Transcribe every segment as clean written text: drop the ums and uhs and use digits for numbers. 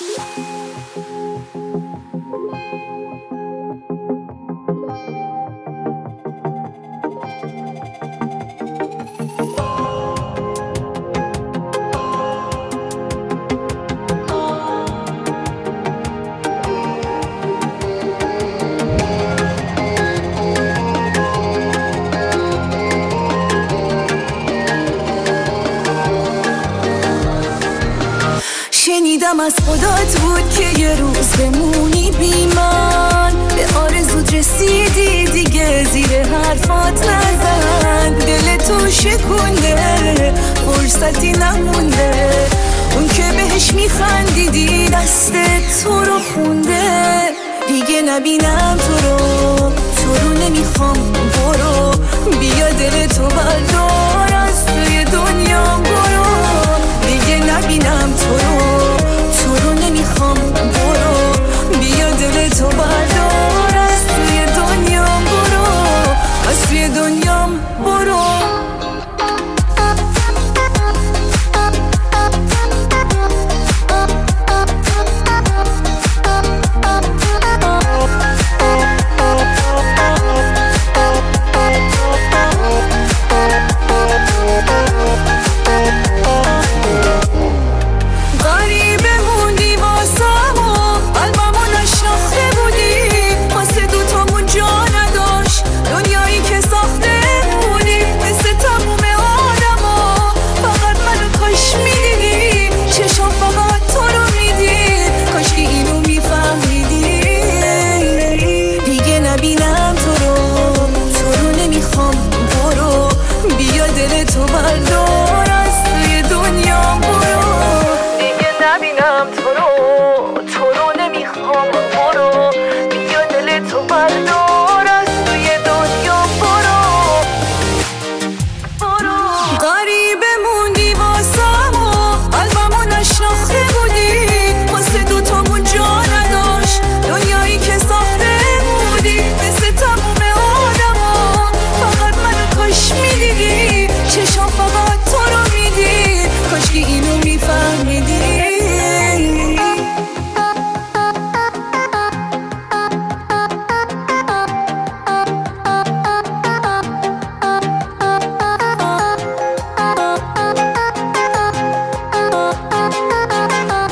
شنیدم از خدات بود که یه روز بمونی بی من، به آرزوت رسیدی دیگه زیر حرفات نزن. دل تو شکونده فرصتی نمونده، اون که بهش میخندیدی دست تو رو خونده. دیگه نبینم تو رو نمیخوام، برو بیا دل تو بردار از توی دنیا برو. دیگه نبینم تو رو نمیخوام، برو بیا دل تو بردار از توی دنیا برو، از توی دنیام برو.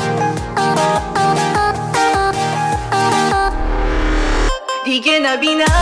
دیگه نبینم